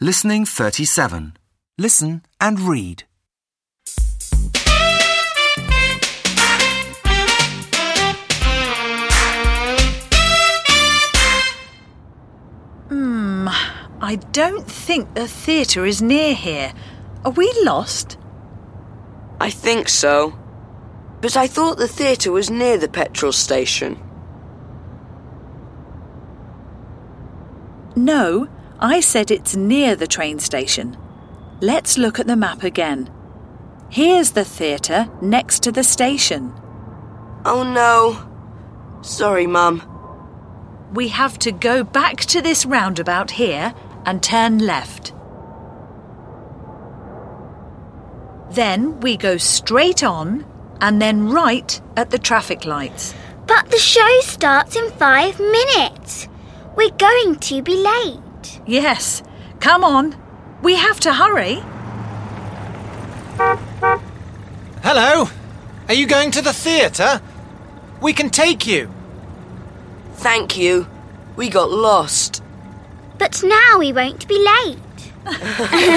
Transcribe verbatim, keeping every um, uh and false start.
Listening thirty-seven. Listen and read. Hmm, I don't think the theatre is near here. Are we lost? I think so. But I thought the theatre was near the petrol station. No, I said it's near the train station. Let's look at the map again. Here's the theatre next to the station. Oh no. Sorry, Mum. We have to go back to this roundabout here and turn left. Then we go straight on and then right at the traffic lights. But the show starts in five minutes. We're going to be late. Yes, come on. We have to hurry. Hello. Are you going to the theatre? We can take you. Thank you. We got lost. But now we won't be late.